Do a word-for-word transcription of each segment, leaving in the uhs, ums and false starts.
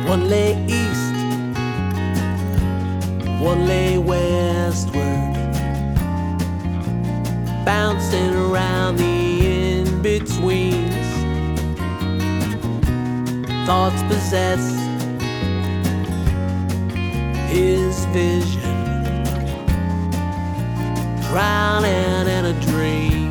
One lay east, one lay westward, bouncing around the in-betweens. Thoughts possess his vision, drowning in a dream.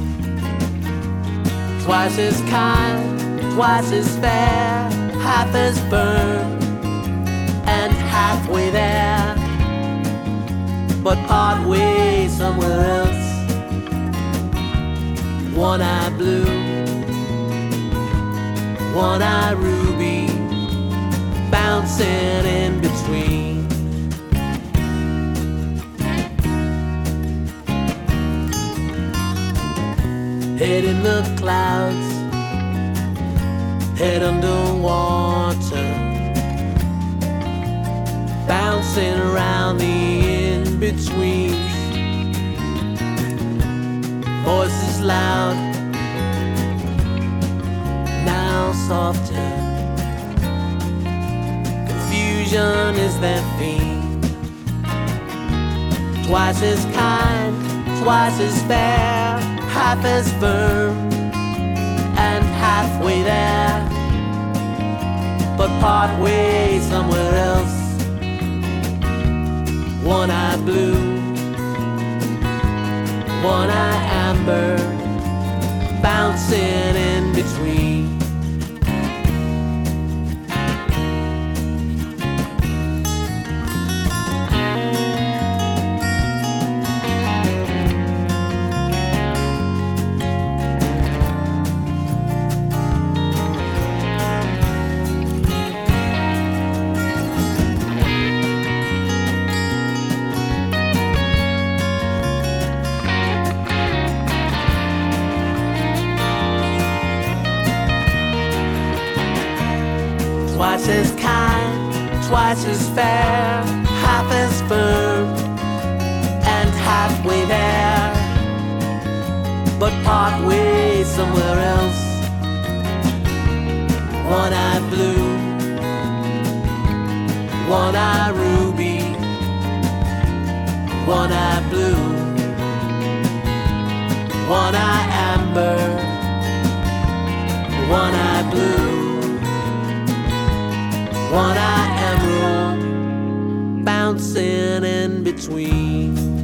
Twice as kind, twice as fair, half as firm and halfway there, but part way somewhere else. One eye blue, one eye ruby, bouncing in between. Head in the clouds, head underwater, bouncing around the in-betweens. Voices loud, now softer. Confusion is their theme. Twice as kind, twice as fair, half as firm and halfway there, but part way somewhere else. One eye blue, one eye amber, bouncing in between. Twice as kind, twice as fair, half as firm and halfway there, but part way somewhere else. One eye blue, one eye ruby, one eye blue, one eye amber, one eye blue, one eye emerald, bouncing in between.